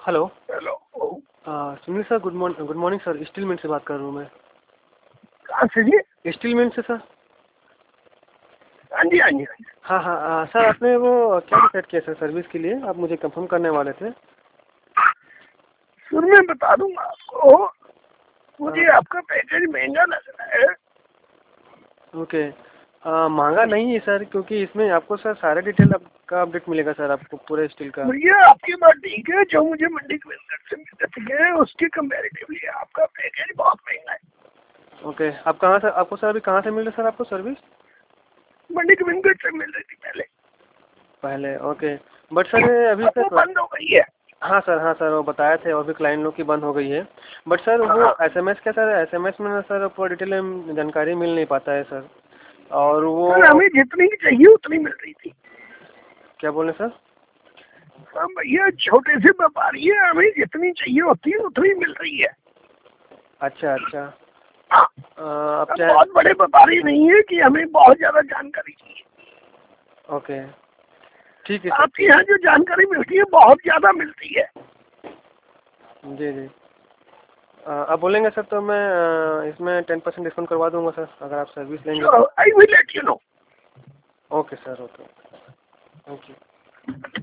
Hello. Hello. Sunil sir, good morning sir. Steel mill से बात कर रहा हूँ मैं। कहाँ से जी? स्टील मिल से सर। हाँ जी हाँ जी हाँ जी। हाँ हाँ सर, आपने वो क्या डिसाइड किया सर सर्विस के लिए? आप मुझे कंफर्म करने वाले थे। फिर मैं बता दूंगा आपको। मुझे आपका पैकेज महंगा लग रहा है। ओके। महंगा नहीं है सर, क्योंकि इसमें आपको सर सारे डिटेल आपका अपडेट मिलेगा सर, आपको पूरे स्टील का। भैया आपकी बात ठीक है, जो मुझे मंडी क्विंटल से मिलती है उसके कंपैरेटिवली आपका पैकेज बहुत महंगा है। ओके। आप कहाँ से, आपको सर अभी कहाँ से मिल रही है सर आपको सर्विस? मंडी क्विंटल से मिल रही थी पहले। ओके। बट सर अभी अब वो तक। बंद हो गई है। हाँ सर, वो बताए थे और भी क्लाइंट लोग की बंद हो गई है। बट सर वो हाँ। एसएमएस क्या सर, एसएमएस में ना सर पूरा डिटेल में जानकारी मिल नहीं पाता है सर। और वो सर हमें जितनी चाहिए उतनी मिल रही थी। क्या बोले सर? हाँ भैया, छोटे से व्यापारी है, हमें जितनी चाहिए होती है उतनी मिल रही है। अच्छा अच्छा। हाँ। आप हम चाहे। बहुत बड़े व्यापारी नहीं है कि हमें बहुत ज्यादा जानकारी चाहिए। ओके, ठीक है सर, आपके ठीक। यहाँ जो जानकारी मिलती है बहुत ज्यादा मिलती है। जी जी। आप बोलेंगे सर तो मैं इसमें 10% डिस्काउंट करवा दूंगा सर, अगर आप सर्विस लेंगे तो। I will let you know. Okay sir, okay. Thank you.